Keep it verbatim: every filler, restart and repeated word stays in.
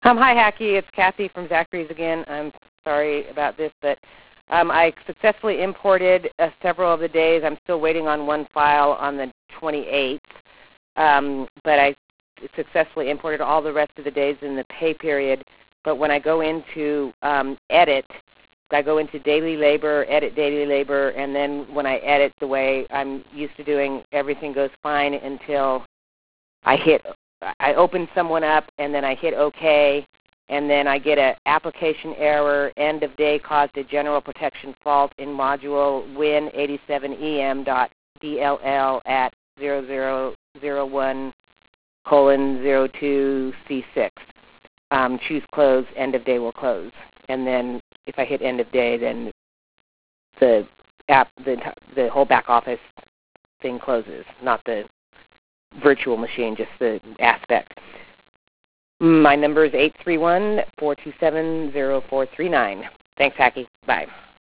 Um, hi, Hacky. It's Kathy from Zachary's again. I'm sorry about this, but um, I successfully imported uh, several of the days. I'm still waiting on one file on the twenty-eighth, um, but I successfully imported all the rest of the days in the pay period. But when I go into um, edit, I go into daily labor, edit daily labor, and then when I edit the way I'm used to doing, everything goes fine until I hit, I open someone up, and then I hit OK, and then I get an application error, end of day caused a general protection fault in module win eighty-seven E M dot D L L at zero zero zero one colon zero two C six. Um, choose close, end of day will close. And then if I hit end of day, then the app, the, the whole back office thing closes, not the virtual machine, just the aspect. My number is eight three one, four two seven, zero four three nine. Thanks, Hacky. Bye.